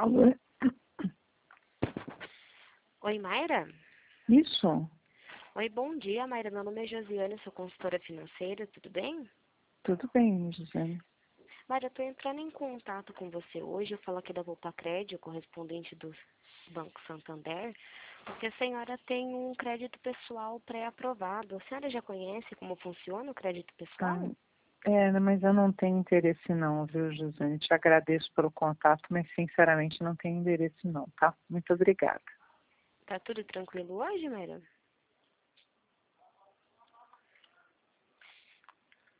Alô? Oi, Mayra? Isso? Oi, bom dia, Mayra. Meu nome é Josiane, sou consultora financeira, tudo bem? Tudo bem, José. Mayra, eu estou entrando em contato com você hoje. Eu falo aqui da Volpacred, correspondente do Banco Santander, porque a senhora tem um crédito pessoal pré-aprovado. A senhora já conhece como funciona o crédito pessoal? Mas eu não tenho interesse não, viu, José? Te agradeço pelo contato, mas sinceramente não tenho interesse não, tá? Muito obrigada. Tá tudo tranquilo hoje, Mayra?